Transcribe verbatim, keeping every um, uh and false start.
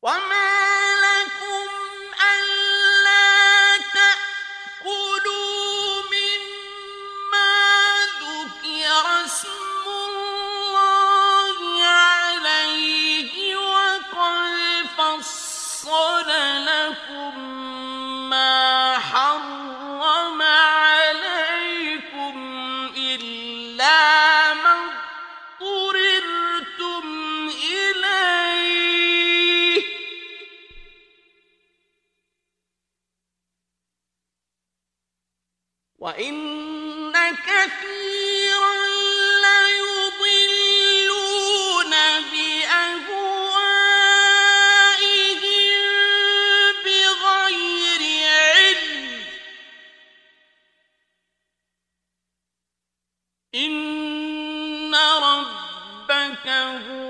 وما لكم ألا تأكلوا مما ذكر اسم الله عليه وقد فصل لكم ما حرم عليكم إلا ما اضطررتم إليه وإن كثيرا ليضلون بأهوائهم بغير علم إن ربك هو